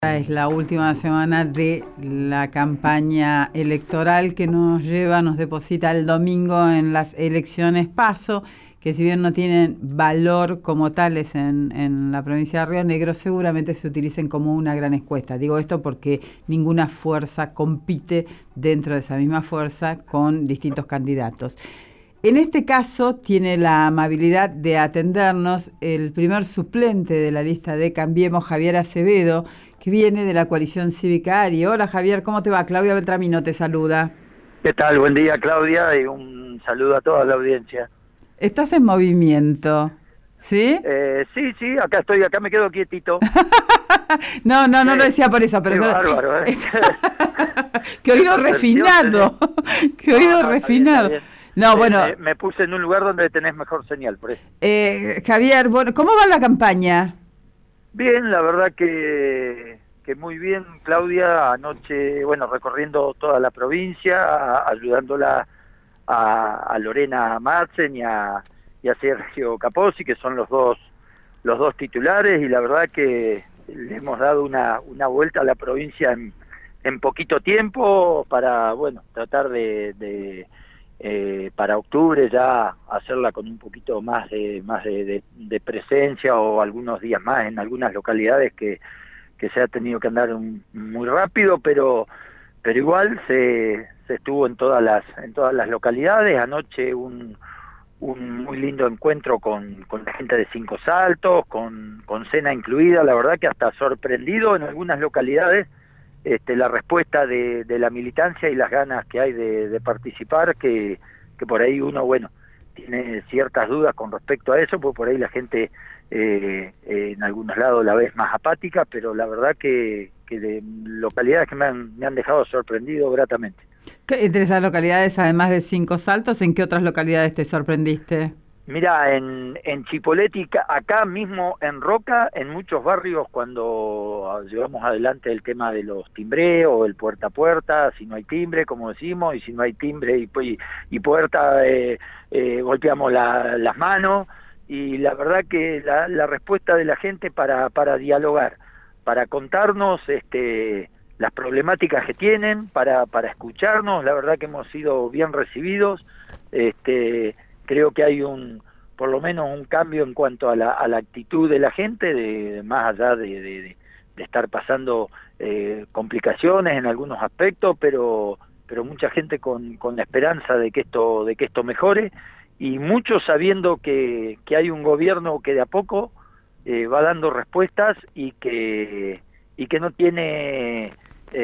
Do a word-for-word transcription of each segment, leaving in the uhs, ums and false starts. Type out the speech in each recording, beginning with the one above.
Es la última semana de la campaña electoral que nos lleva, nos deposita el domingo en las elecciones PASO, que si bien no tienen valor como tales en, en la provincia de Río Negro, seguramente se utilicen como una gran encuesta. Digo esto porque ninguna fuerza compite dentro de esa misma fuerza con distintos candidatos. En este caso tiene la amabilidad de atendernos el primer suplente de la lista de Cambiemos, Javier Acevedo, que viene de la coalición cívica ARI. Hola Javier, ¿cómo te va? Claudia Beltramino te saluda. ¿Qué tal? Buen día, Claudia, y un saludo a toda la audiencia. ¿Estás en movimiento? ¿Sí? Eh, sí, sí, acá estoy, acá me quedo quietito. no, no, no eh, lo decía por eso, pero... Qué eso... bárbaro, ¿eh? Qué oído refinado, qué oído no, no, refinado. Está bien, está bien. No, me, bueno... Me, me puse en un lugar donde tenés mejor señal, por eso. Eh, Javier, bueno, ¿cómo va la campaña? Bien, la verdad que, que muy bien, Claudia, anoche, bueno, recorriendo toda la provincia, a, ayudándola a, a Lorena Madsen y a, y a Sergio Capozzi, que son los dos los dos titulares, y la verdad que le hemos dado una, una vuelta a la provincia en, en poquito tiempo para, bueno, tratar de... de Eh, para octubre ya hacerla con un poquito más de más de, de, de presencia, o algunos días más en algunas localidades que, que se ha tenido que andar un, muy rápido, pero pero igual se, se estuvo en todas las en todas las localidades. Anoche un un muy lindo encuentro con, con la gente de Cinco Saltos, con, con cena incluida, la verdad que hasta sorprendido en algunas localidades. Este, la respuesta de, de la militancia y las ganas que hay de, de participar, que, que por ahí uno, bueno, tiene ciertas dudas con respecto a eso, porque por ahí la gente eh, eh, en algunos lados la ves más apática, pero la verdad que, que de localidades que me han, me han dejado sorprendido gratamente. Entre esas localidades, además de Cinco Saltos, ¿en qué otras localidades te sorprendiste? Mira, en, en Chipoleti, acá mismo en Roca, en muchos barrios, cuando llevamos adelante el tema de los timbreos, el puerta a puerta, si no hay timbre, como decimos, y si no hay timbre y, y, y puerta, eh, eh, golpeamos la, las manos, y la verdad que la, la respuesta de la gente para, para dialogar, para contarnos este, las problemáticas que tienen, para, para escucharnos, la verdad que hemos sido bien recibidos. este Creo que hay un, por lo menos un cambio en cuanto a la, a la actitud de la gente, de, de más allá de, de, de estar pasando eh, complicaciones en algunos aspectos, pero pero mucha gente con, con la esperanza de que esto de que esto mejore, y muchos sabiendo que, que hay un gobierno que de a poco eh, va dando respuestas, y que y que no tiene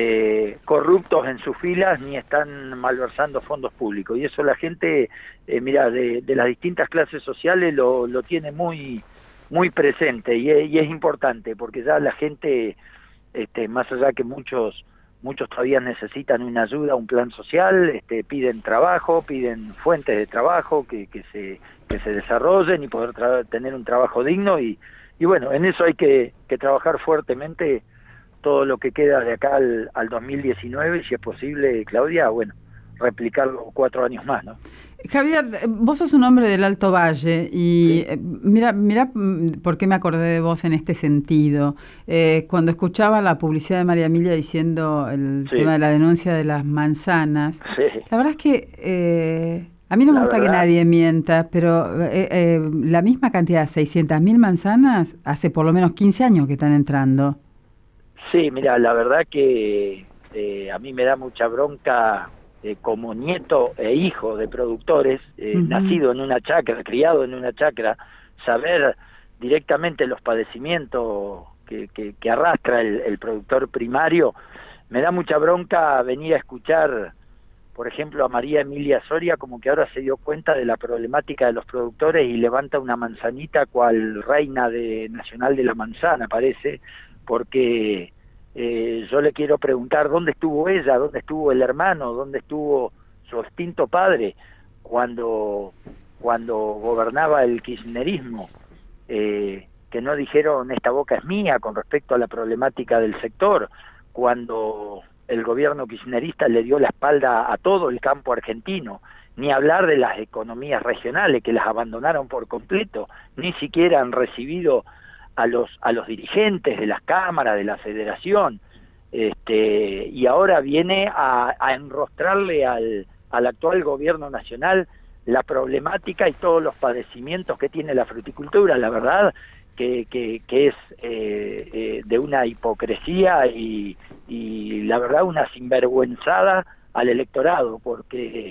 Eh, corruptos en sus filas ni están malversando fondos públicos, y eso la gente, eh, mira, de, de las distintas clases sociales lo, lo tiene muy muy presente, y es, y es importante, porque ya la gente, este, más allá que muchos muchos todavía necesitan una ayuda, un plan social, este, piden trabajo, piden fuentes de trabajo que, que se que se desarrollen y poder tener un trabajo digno, y, y bueno, en eso hay que, que trabajar fuertemente todo lo que queda de acá al, al dos mil diecinueve, y si es posible, Claudia, bueno, replicarlo cuatro años más, ¿no? Javier, vos sos un hombre del Alto Valle, y Sí. mira, mira por qué me acordé de vos en este sentido. Eh, cuando escuchaba la publicidad de María Emilia diciendo el Sí. tema de la denuncia de las manzanas, Sí. la verdad es que eh, a mí no me La gusta verdad, que nadie mienta, pero eh, eh, la misma cantidad, seiscientas mil manzanas, hace por lo menos quince años que están entrando. sí, mira, la verdad que eh, a mí me da mucha bronca, eh, como nieto e hijo de productores, eh, Uh-huh. nacido en una chacra, criado en una chacra, saber directamente los padecimientos que, que, que arrastra el, el productor primario. Me da mucha bronca venir a escuchar, por ejemplo, a María Emilia Soria, como que ahora se dio cuenta de la problemática de los productores y levanta una manzanita cual reina de nacional de la manzana, parece, porque eh, yo le quiero preguntar dónde estuvo ella, dónde estuvo el hermano, dónde estuvo su extinto padre cuando, cuando gobernaba el kirchnerismo, eh, que no dijeron esta boca es mía con respecto a la problemática del sector, cuando el gobierno kirchnerista le dio la espalda a todo el campo argentino, ni hablar de las economías regionales que las abandonaron por completo, ni siquiera han recibido a los a los dirigentes de las cámaras, de la federación, este, y ahora viene a, a enrostrarle al, al actual gobierno nacional la problemática y todos los padecimientos que tiene la fruticultura. La verdad que, que, que es eh, eh, de una hipocresía y, y la verdad una sinvergüenzada al electorado, porque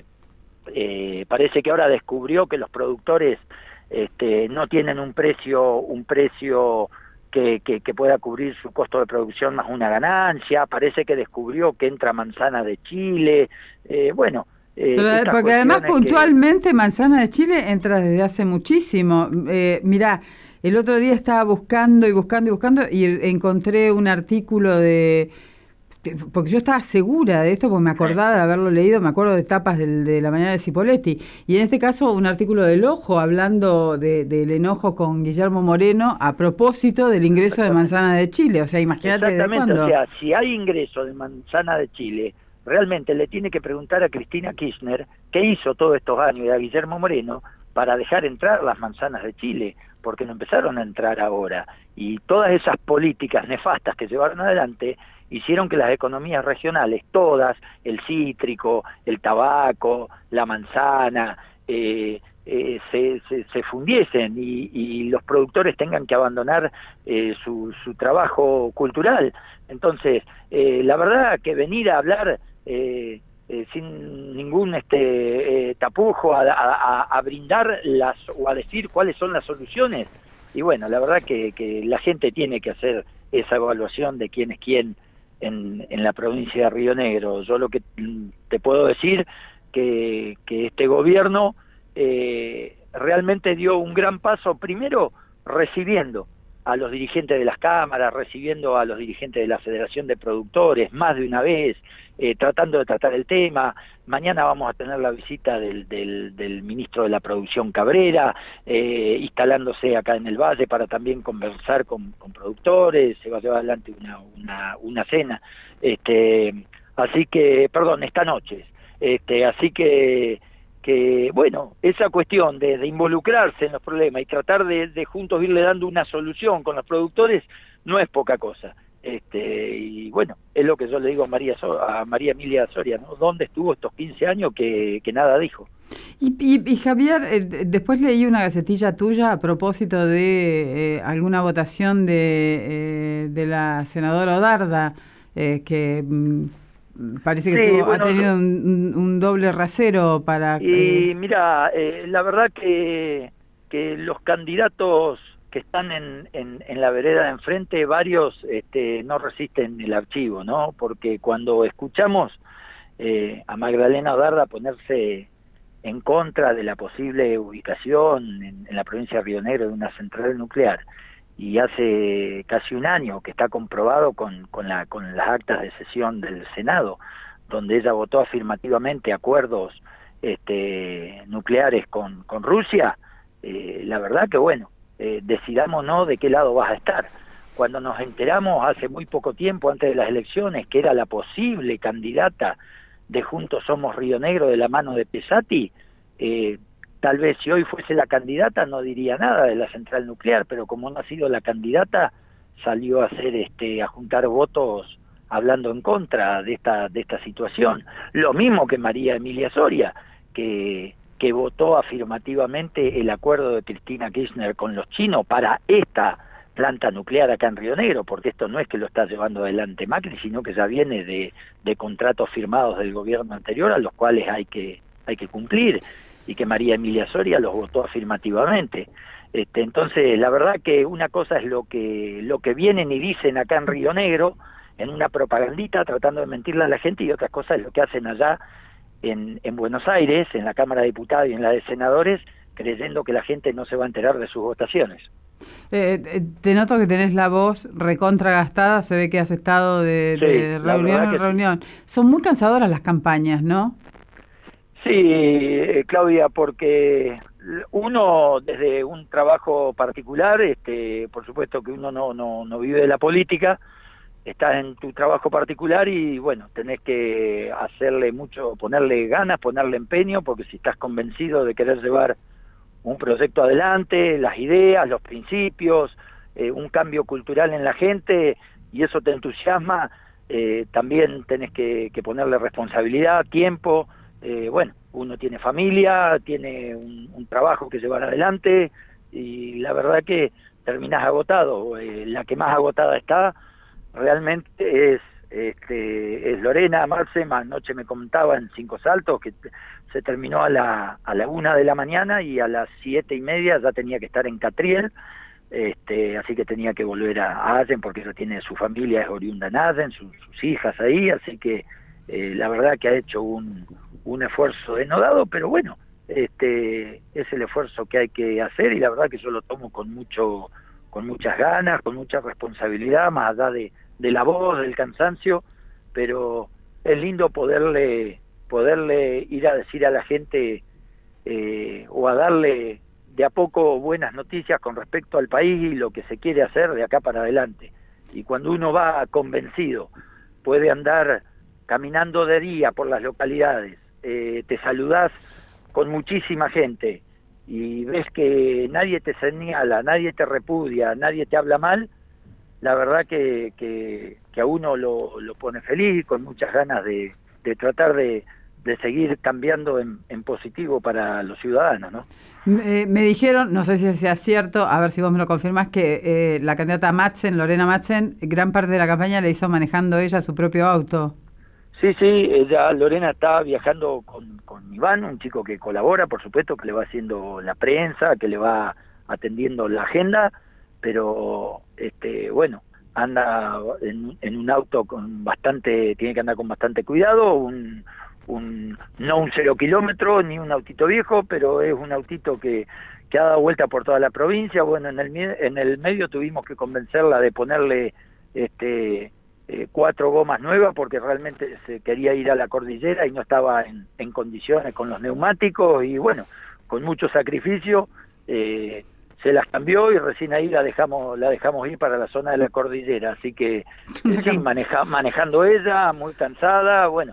eh, parece que ahora descubrió que los productores este, no tienen un precio un precio que, que, que pueda cubrir su costo de producción más una ganancia. Parece que descubrió que entra manzana de Chile, eh, bueno, eh, Pero, porque además puntualmente que... manzana de Chile entra desde hace muchísimo. Eh, mirá, el otro día estaba buscando y buscando y buscando y encontré un artículo de... porque yo estaba segura de esto, porque me acordaba de haberlo leído, me acuerdo de tapas del, de la mañana de Cipoletti, y en este caso un artículo del Ojo hablando de, del enojo con Guillermo Moreno a propósito del ingreso de manzana de Chile. O sea, imagínate desde cuándo. O sea, si hay ingreso de manzana de Chile, realmente le tiene que preguntar a Cristina Kirchner qué hizo todos estos años y a Guillermo Moreno para dejar entrar las manzanas de Chile, porque no empezaron a entrar ahora. Y todas esas políticas nefastas que llevaron adelante hicieron que las economías regionales, todas, el cítrico, el tabaco, la manzana, eh, eh, se, se, se fundiesen y, y los productores tengan que abandonar eh, su, su trabajo cultural. Entonces, eh, la verdad que venir a hablar eh, eh, sin ningún este eh, tapujo a, a, a brindar las o a decir cuáles son las soluciones, y bueno, la verdad que, que la gente tiene que hacer esa evaluación de quién es quién En, en la provincia de Río Negro. Yo lo que te puedo decir que, que este gobierno eh, realmente dio un gran paso, primero recibiendo a los dirigentes de las cámaras, recibiendo a los dirigentes de la Federación de Productores más de una vez, eh, tratando de tratar el tema. Mañana vamos a tener la visita del, del, del ministro de la Producción, Cabrera, eh, instalándose acá en el Valle para también conversar con, con productores. Se va a llevar adelante una, una, una cena, este, así que, perdón, esta noche, este, así que que, bueno, esa cuestión de, de involucrarse en los problemas y tratar de, de juntos irle dando una solución con los productores no es poca cosa. Este, y bueno, es lo que yo le digo a María, so a María Emilia Soria, ¿no? ¿Dónde estuvo estos quince años que, que nada dijo? Y, y, y Javier, eh, después leí una gacetilla tuya a propósito de eh, alguna votación de, eh, de la senadora Odarda, eh, que... Mm, parece que sí, tuvo, bueno, ha tenido un, un doble rasero para... Y eh... mira, eh, la verdad que, que los candidatos que están en, en, en la vereda de enfrente, varios este, no resisten el archivo, ¿no? Porque cuando escuchamos eh, a Magdalena Odarda ponerse en contra de la posible ubicación en, en la provincia de Río Negro de una central nuclear, y hace casi un año que está comprobado con, con, la, con las actas de sesión del Senado, donde ella votó afirmativamente acuerdos este, nucleares con, con Rusia, eh, la verdad que bueno, eh, decidamos no de qué lado vas a estar. Cuando nos enteramos hace muy poco tiempo, antes de las elecciones, que era la posible candidata de Juntos Somos Río Negro de la mano de Pesati, eh, tal vez si hoy fuese la candidata no diría nada de la central nuclear, pero como no ha sido la candidata, salió a hacer este a juntar votos hablando en contra de esta de esta situación. Lo mismo que María Emilia Soria, que que votó afirmativamente el acuerdo de Cristina Kirchner con los chinos para esta planta nuclear acá en Río Negro, porque esto no es que lo está llevando adelante Macri, sino que ya viene de, de contratos firmados del gobierno anterior a los cuales hay que hay que cumplir, y que María Emilia Soria los votó afirmativamente. Este, entonces, la verdad que una cosa es lo que lo que vienen y dicen acá en Río Negro, en una propagandita, tratando de mentirle a la gente, y otra cosa es lo que hacen allá en, en Buenos Aires, en la Cámara de Diputados y en la de Senadores, creyendo que la gente no se va a enterar de sus votaciones. Eh, te noto que tenés la voz recontra gastada, se ve que has estado de, sí, de reunión en reunión. Sí. Son muy cansadoras las campañas, ¿no? Sí, Claudia, porque uno desde un trabajo particular, este, por supuesto que uno no, no, no vive de la política, estás en tu trabajo particular y bueno, tenés que hacerle mucho, ponerle ganas, ponerle empeño, porque si estás convencido de querer llevar un proyecto adelante, las ideas, los principios, eh, un cambio cultural en la gente y eso te entusiasma, eh, también tenés que, que ponerle responsabilidad, tiempo, eh, bueno, uno tiene familia, tiene un, un trabajo que llevar adelante y la verdad que terminás agotado, eh, la que más agotada está realmente es este, es Lorena Marce. Anoche me comentaba en Cinco Saltos que se terminó a la, a la una de la mañana y a las siete y media ya tenía que estar en Catriel, este, así que tenía que volver a, a Allen porque ella tiene su familia, es oriunda en Allen, sus, sus hijas ahí, así que eh, la verdad que ha hecho un, un esfuerzo denodado, pero bueno, este, es el esfuerzo que hay que hacer y la verdad que yo lo tomo con mucho, con muchas ganas, con mucha responsabilidad, más allá de, de la voz, del cansancio, pero es lindo poderle, poderle ir a decir a la gente eh, o a darle de a poco buenas noticias con respecto al país y lo que se quiere hacer de acá para adelante. Y cuando uno va convencido, puede andar caminando de día por las localidades, eh, te saludás con muchísima gente y ves que nadie te señala, nadie te repudia, nadie te habla mal, la verdad que, que, que a uno lo, lo pone feliz y con muchas ganas de, de tratar de, de seguir cambiando en, en positivo para los ciudadanos, ¿no? Me, me dijeron, no sé si sea cierto, a ver si vos me lo confirmás, que eh, la candidata Madsen, Lorena Madsen, gran parte de la campaña la hizo manejando ella su propio auto. Sí, sí, ella, Lorena está viajando con, con Iván, un chico que colabora, por supuesto, que le va haciendo la prensa, que le va atendiendo la agenda, pero este, bueno, anda en, en un auto con bastante, tiene que andar con bastante cuidado, un, un no un cero kilómetro ni un autito viejo, pero es un autito que, que ha dado vuelta por toda la provincia. Bueno, en el en el medio tuvimos que convencerla de ponerle este eh, cuatro gomas nuevas porque realmente se quería ir a la cordillera y no estaba en, en condiciones con los neumáticos y bueno, con mucho sacrificio eh, se las cambió y recién ahí la dejamos la dejamos ir para la zona de la cordillera, así que eh, sí, maneja, manejando ella, muy cansada, bueno,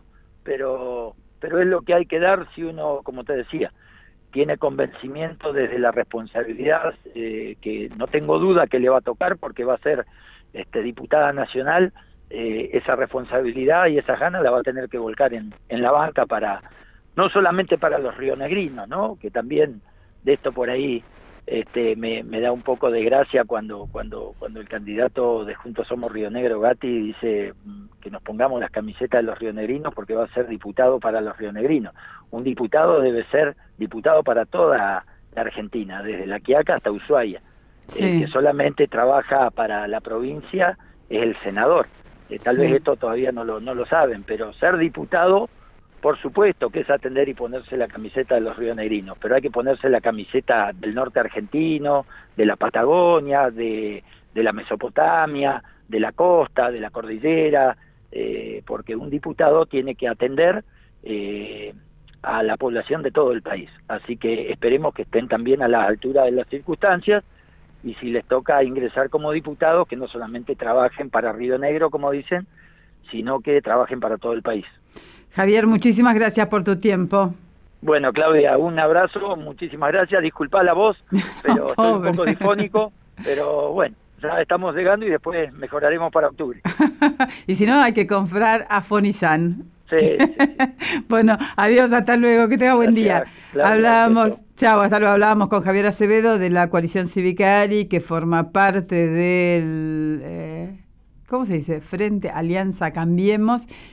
pero pero es lo que hay que dar si uno, como te decía, tiene convencimiento desde la responsabilidad, eh, que no tengo duda que le va a tocar porque va a ser este, diputada nacional, eh, esa responsabilidad y esa ganas la va a tener que volcar en, en la banca para, no solamente para los rionegrinos, ¿no? Que también de esto por ahí este, me, me da un poco de gracia cuando cuando cuando el candidato de Juntos Somos Río Negro, Gatti, dice que nos pongamos las camisetas de los rionegrinos porque va a ser diputado para los rionegrinos. Un diputado debe ser diputado para toda la Argentina, desde La Quiaca hasta Ushuaia. Sí. El que solamente trabaja para la provincia es el senador. Eh, tal sí. vez esto todavía no lo, no lo saben, pero ser diputado, por supuesto que es atender y ponerse la camiseta de los rionegrinos, pero hay que ponerse la camiseta del norte argentino, de la Patagonia, de, de la Mesopotamia, de la costa, de la cordillera, eh, porque un diputado tiene que atender eh, a la población de todo el país. Así que esperemos que estén también a la altura de las circunstancias y si les toca ingresar como diputados, que no solamente trabajen para Río Negro, como dicen, sino que trabajen para todo el país. Javier, muchísimas gracias por tu tiempo. Bueno, Claudia, un abrazo, muchísimas gracias. Disculpá la voz, pero estoy un poco difónico, pero bueno, ya estamos llegando y después mejoraremos para octubre. Y si no, hay que comprar Afonizan. Sí, sí, sí. Bueno, adiós, hasta luego, que tenga buen gracias, día. Claudia, Hablábamos, chao, hasta luego, hablábamos con Javier Acevedo de la Coalición Cívica ARI, que forma parte del... Eh, ¿cómo se dice? Frente Alianza Cambiemos,